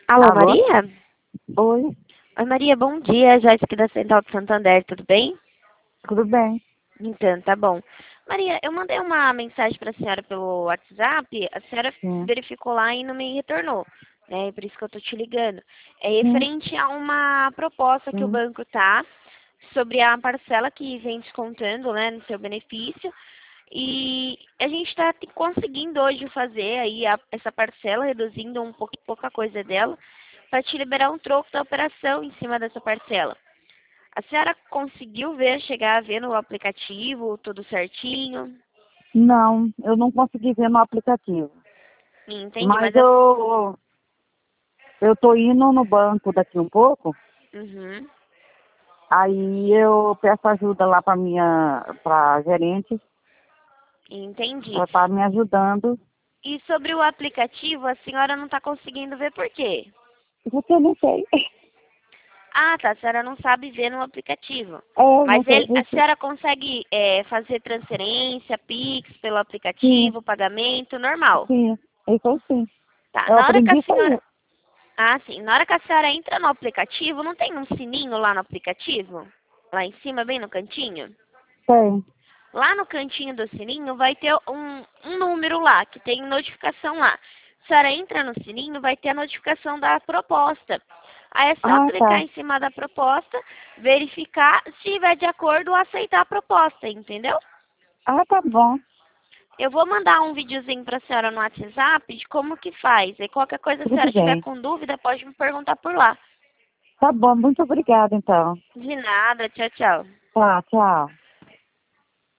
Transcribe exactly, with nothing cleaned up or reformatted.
Alô, Alô? Maria? Oi, Oi, Maria, bom dia. Joyce aqui da Central de Santander, tudo bem? tudo bem? Então, tá bom. Maria, eu mandei uma mensagem para a senhora pelo WhatsApp, a senhora Sim. verificou lá e não me retornou, né? Por isso que eu tô te ligando. É Sim, referente a uma proposta que o sim. banco tá sobre a parcela que vem descontando, né, no seu benefício. E a gente está conseguindo hoje fazer aí a- essa parcela, reduzindo um pouco, pouca coisa dela, para te liberar um troco da operação em cima dessa parcela. A senhora conseguiu ver, chegar a ver no aplicativo, tudo certinho? Não, eu não consegui ver no aplicativo. Entendi, Mas mas a... eu eu tô indo no banco daqui um pouco, Uhum, aí eu peço ajuda lá para minha para gerente, entendi. ela tá me ajudando. E sobre o aplicativo, a senhora não está conseguindo ver por quê? Porque eu não sei. Ah, tá. A senhora não sabe ver no aplicativo. É, eu Mas não sei ele, a porque. senhora consegue é, fazer transferência, Pix pelo Sim, aplicativo, pagamento, normal. sim. Isso eu sim. Tá. Eu Na hora que a aprendi senhora. isso. Ah, sim. Na hora que a senhora entra no aplicativo, não tem um sininho lá no aplicativo? Lá em cima, bem no cantinho? Tem. Lá no cantinho do sininho vai ter um, um número lá, que tem notificação lá. Se a senhora entra no sininho, vai ter a notificação da proposta. Aí é só Ah, clicar tá. em cima da proposta, verificar, se estiver de acordo, aceitar a proposta, entendeu? Ah, tá bom. Eu vou mandar um videozinho para a senhora no WhatsApp de como que faz. E qualquer coisa, se a Tudo senhora tiver bem. com dúvida, pode me perguntar por lá. Tá bom, muito obrigada então. De nada, tchau, tchau. Tá, tchau.